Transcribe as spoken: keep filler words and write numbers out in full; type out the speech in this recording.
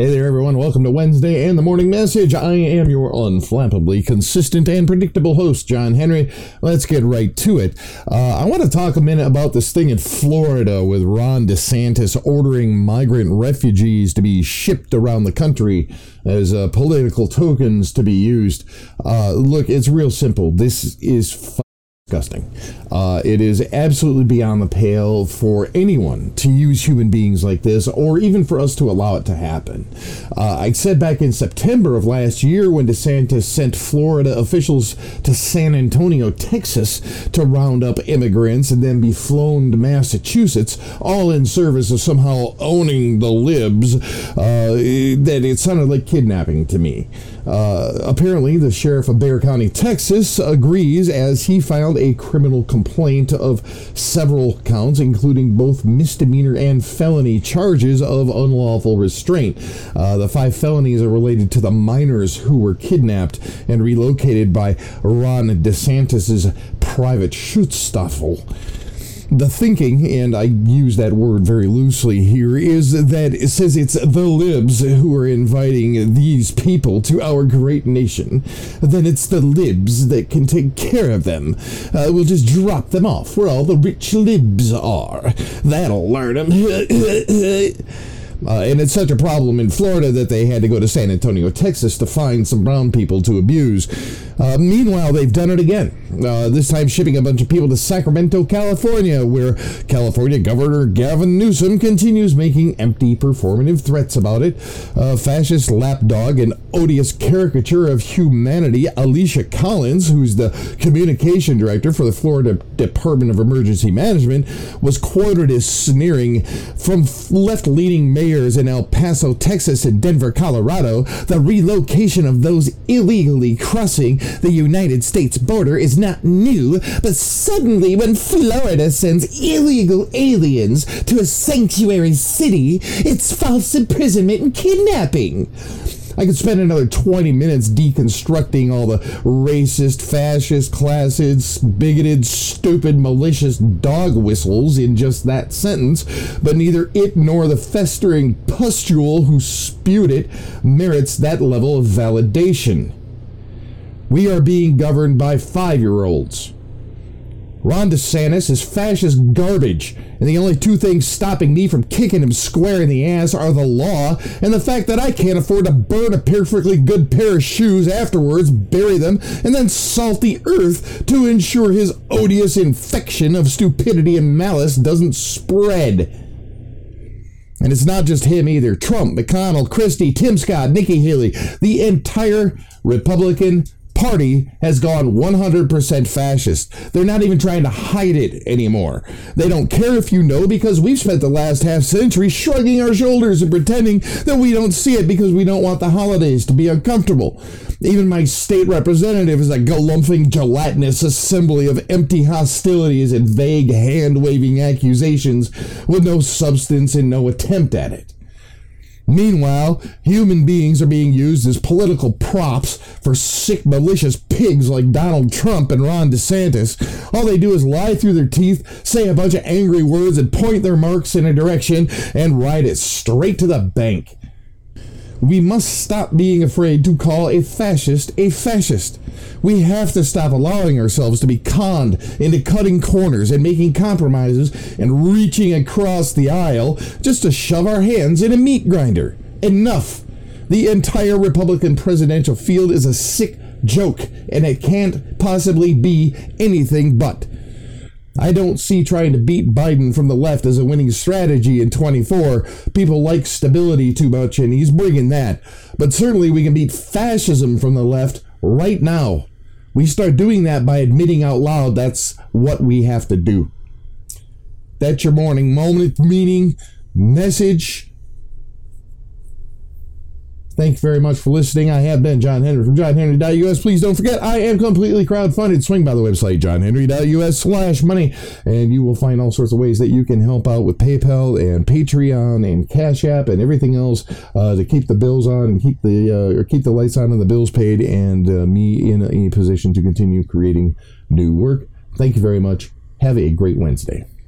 Hey there, everyone. Welcome to Wednesday and the Morning Message. I am your unflappably consistent and predictable host, John Henry. Let's get right to it. Uh, I want to talk a minute about this thing in Florida with Ron DeSantis ordering migrant refugees to be shipped around the country as uh, political tokens to be used. Uh, look, it's real simple. This is f- disgusting. Uh, it is absolutely beyond the pale for anyone to use human beings like this, or even for us to allow it to happen. Uh, I said back in September of last year when DeSantis sent Florida officials to San Antonio, Texas, to round up immigrants and then be flown to Massachusetts, all in service of somehow owning the libs, uh, that it sounded like kidnapping to me. Uh, apparently, the sheriff of Bexar County, Texas, agrees, as he filed a criminal complaint of several counts, including both misdemeanor and felony charges of unlawful restraint. Uh, the five felonies are related to the minors who were kidnapped and relocated by Ron DeSantis' private Schutzstaffel. The thinking, and I use that word very loosely here, is that it says it's the libs who are inviting these people to our great nation. Then it's the libs that can take care of them. Uh, we'll just drop them off where all the rich libs are. That'll learn them. Uh, and it's such a problem in Florida that they had to go to San Antonio, Texas to find some brown people to abuse. Uh, meanwhile, they've done it again, uh, this time shipping a bunch of people to Sacramento, California, where California Governor Gavin Newsom continues making empty performative threats about it. Uh, fascist lapdog and odious caricature of humanity, Alicia Collins, who's the communication director for the Florida Department of Emergency Management, was quoted as sneering, "From left-leaning mayors in El Paso, Texas and Denver, Colorado, the relocation of those illegally crossing the United States border is not new, but suddenly when Florida sends illegal aliens to a sanctuary city, it's false imprisonment and kidnapping." I could spend another twenty minutes deconstructing all the racist, fascist, classist, bigoted, stupid, malicious dog whistles in just that sentence, but neither it nor the festering pustule who spewed it merits that level of validation. We are being governed by five-year-olds. Ron DeSantis is fascist garbage, and the only two things stopping me from kicking him square in the ass are the law and the fact that I can't afford to burn a perfectly good pair of shoes afterwards, bury them, and then salt the earth to ensure his odious infection of stupidity and malice doesn't spread. And it's not just him either. Trump, McConnell, Christie, Tim Scott, Nikki Haley, the entire Republican Party has gone one hundred percent fascist. They're not even trying to hide it anymore. They don't care if you know, because we've spent the last half century shrugging our shoulders and pretending that we don't see it because we don't want the holidays to be uncomfortable. Even my state representative is a galumphing, gelatinous assembly of empty hostilities and vague hand-waving accusations with no substance and no attempt at it. Meanwhile, human beings are being used as political props for sick, malicious pigs like Donald Trump and Ron DeSantis. All they do is lie through their teeth, say a bunch of angry words, and point their marks in a direction and ride it straight to the bank. We must stop being afraid to call a fascist a fascist. We have to stop allowing ourselves to be conned into cutting corners and making compromises and reaching across the aisle just to shove our hands in a meat grinder. Enough! The entire Republican presidential field is a sick joke, and it can't possibly be anything but. I don't see trying to beat Biden from the left as a winning strategy in twenty-four. People like stability too much, and he's bringing that. But certainly we can beat fascism from the left right now. We start doing that by admitting out loud that's what we have to do. That's your morning moment, meaning, message. Thank you very much for listening. I have been John Henry from john henry dot u s. Please don't forget, I am completely crowdfunded. Swing by the website, john henry dot u s slash money, and you will find all sorts of ways that you can help out with PayPal and Patreon and Cash App and everything else uh, to keep the bills on and keep the uh, or keep the lights on and the bills paid, and uh, me in a position to continue creating new work. Thank you very much. Have a great Wednesday.